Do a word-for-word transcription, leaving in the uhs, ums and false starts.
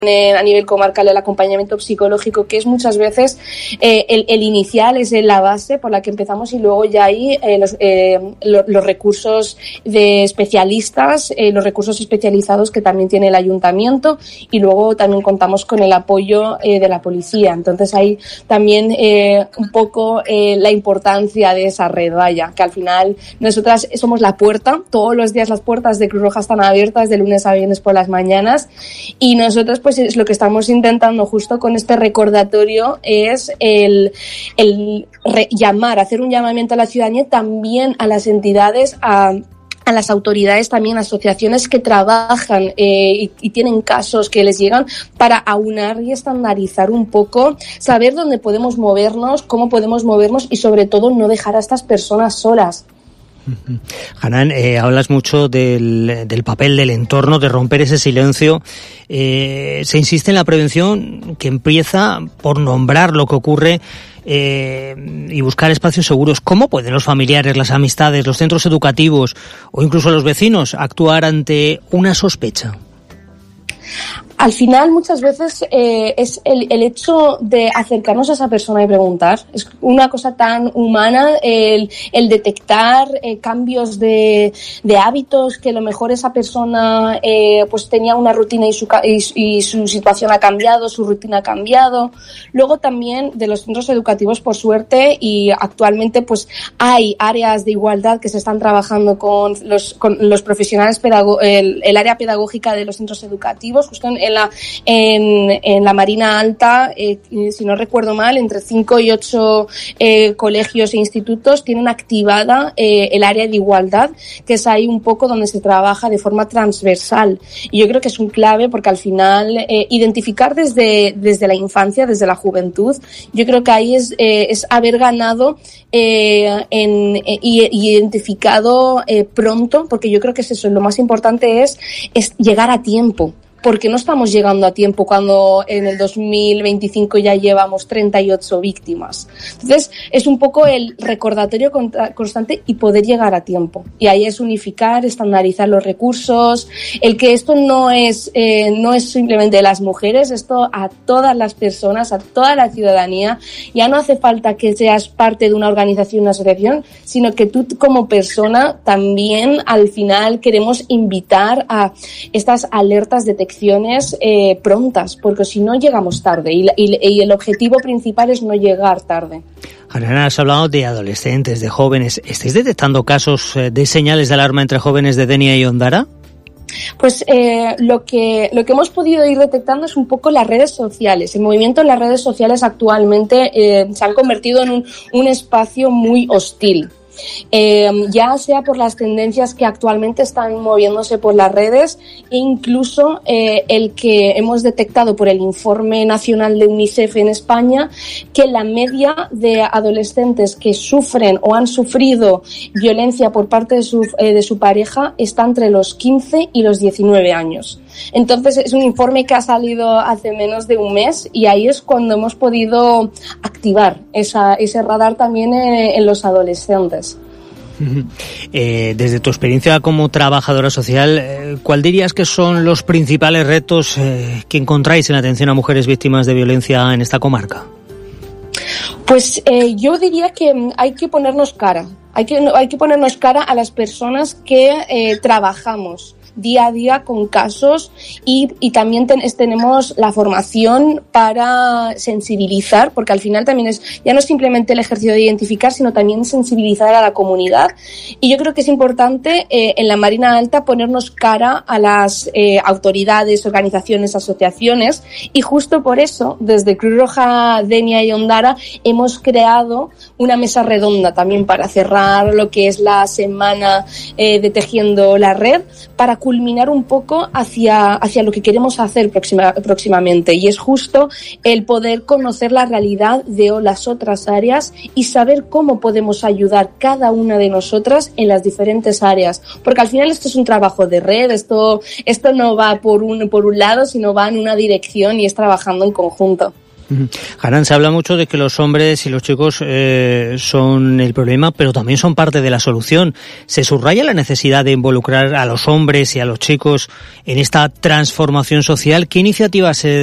eh, a nivel comarcal el acompañamiento psicológico, que es muchas veces eh, el, el inicial, es la base por la que empezamos, y luego ya hay eh, los, eh, lo, los recursos de especialistas, eh, los recursos especializados que también tiene el ayuntamiento, y luego también contamos con el apoyo eh, de la policía. Entonces hay también eh, un poco eh, la importancia de esa red, vaya, que al final nosotras somos la puerta, todos los días las puertas de Cruz Roja están abiertas de lunes a viernes por las mañanas, y nosotros pues es lo que estamos intentando justo con este recordatorio es el, el re- llamar, hacer un llamamiento a la ciudadanía, también a las entidades, a a las autoridades, también asociaciones que trabajan eh, y, y tienen casos que les llegan, para aunar y estandarizar un poco, saber dónde podemos movernos, cómo podemos movernos, y sobre todo no dejar a estas personas solas. Hanan, eh, hablas mucho del, del papel del entorno, de romper ese silencio. Eh, se insiste en la prevención, que empieza por nombrar lo que ocurre eh, y buscar espacios seguros. ¿Cómo pueden los familiares, las amistades, los centros educativos o incluso los vecinos actuar ante una sospecha? Al final, muchas veces eh, es el, el hecho de acercarnos a esa persona y preguntar. Es una cosa tan humana el, el detectar eh, cambios de, de hábitos, que a lo mejor esa persona eh, pues tenía una rutina y su, y, y su situación ha cambiado, su rutina ha cambiado. Luego también de los centros educativos, por suerte, y actualmente pues hay áreas de igualdad que se están trabajando con los, con los profesionales, pedago- el, el área pedagógica de los centros educativos, justo en, en, la, en, en la Marina Alta, eh, si no recuerdo mal, entre cinco y ocho eh, colegios e institutos tienen activada eh, el área de igualdad, que es ahí un poco donde se trabaja de forma transversal. Y yo creo que es un clave, porque al final eh, identificar desde, desde la infancia, desde la juventud, yo creo que ahí es, eh, es haber ganado eh, en, eh, y, y identificado eh, pronto, porque yo creo que es eso, lo más importante es, es llegar a tiempo. Porque no estamos llegando a tiempo cuando en el dos mil veinticinco ya llevamos treinta y ocho víctimas. Entonces, es un poco el recordatorio constante y poder llegar a tiempo. Y ahí es unificar, estandarizar los recursos, el que esto no es, eh, no es simplemente de las mujeres, esto a todas las personas, a toda la ciudadanía. Ya no hace falta que seas parte de una organización, una asociación, sino que tú como persona también al final queremos invitar a estas alertas de detección Eh, prontas, porque si no llegamos tarde, y, y, y el objetivo principal es no llegar tarde. Ana, has hablado de adolescentes, de jóvenes. ¿Estáis detectando casos de señales de alarma entre jóvenes de Denia y Ondara? Pues eh, lo que lo que hemos podido ir detectando es un poco las redes sociales. El movimiento en las redes sociales actualmente eh, se han convertido en un, un espacio muy hostil. Eh, ya sea por las tendencias que actualmente están moviéndose por las redes, e incluso eh, el que hemos detectado por el informe nacional de UNICEF en España, que la media de adolescentes que sufren o han sufrido violencia por parte de su, eh, de su pareja está entre los quince y los diecinueve años. Entonces es un informe que ha salido hace menos de un mes, y ahí es cuando hemos podido activar esa, ese radar también en, en los adolescentes. Eh, desde tu experiencia como trabajadora social, eh, ¿cuál dirías que son los principales retos eh, que encontráis en la atención a mujeres víctimas de violencia en esta comarca? Pues eh, yo diría que hay que ponernos cara, hay que, hay que ponernos cara a las personas que eh, trabajamos día a día con casos, y, y también ten, tenemos la formación para sensibilizar, porque al final también es, ya no es simplemente el ejercicio de identificar, sino también sensibilizar a la comunidad. Y yo creo que es importante eh, en la Marina Alta ponernos cara a las eh, autoridades, organizaciones, asociaciones, y justo por eso desde Cruz Roja, Denia y Ondara hemos creado una mesa redonda también para cerrar lo que es la semana eh, de Tejiendo la Red, para culminar un poco hacia, hacia lo que queremos hacer próxima, próximamente, y es justo el poder conocer la realidad de las otras áreas y saber cómo podemos ayudar cada una de nosotras en las diferentes áreas, porque al final esto es un trabajo de red, esto, esto no va por un, por un lado, sino va en una dirección y es trabajando en conjunto. Hanan, se habla mucho de que los hombres y los chicos eh, son el problema, pero también son parte de la solución. ¿Se subraya la necesidad de involucrar a los hombres y a los chicos en esta transformación social? ¿Qué iniciativas se